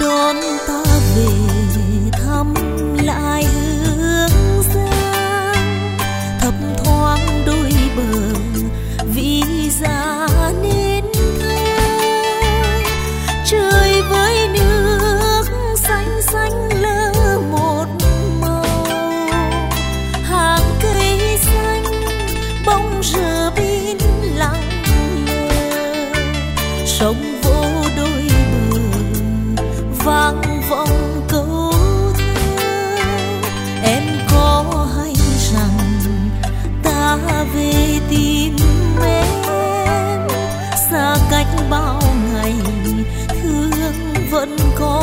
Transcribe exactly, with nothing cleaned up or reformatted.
đón ta về thăm lại Hương Giang, thấp thoáng đôi bờ vì già nên thơ. Trời với nước xanh xanh lơ một màu, hàng cây xanh bóng rờ bin lặng lờ, sông vô đôi bờ vang vọng câu thơ. Em có hay rằng ta về tìm em, xa cách bao ngày thương vẫn còn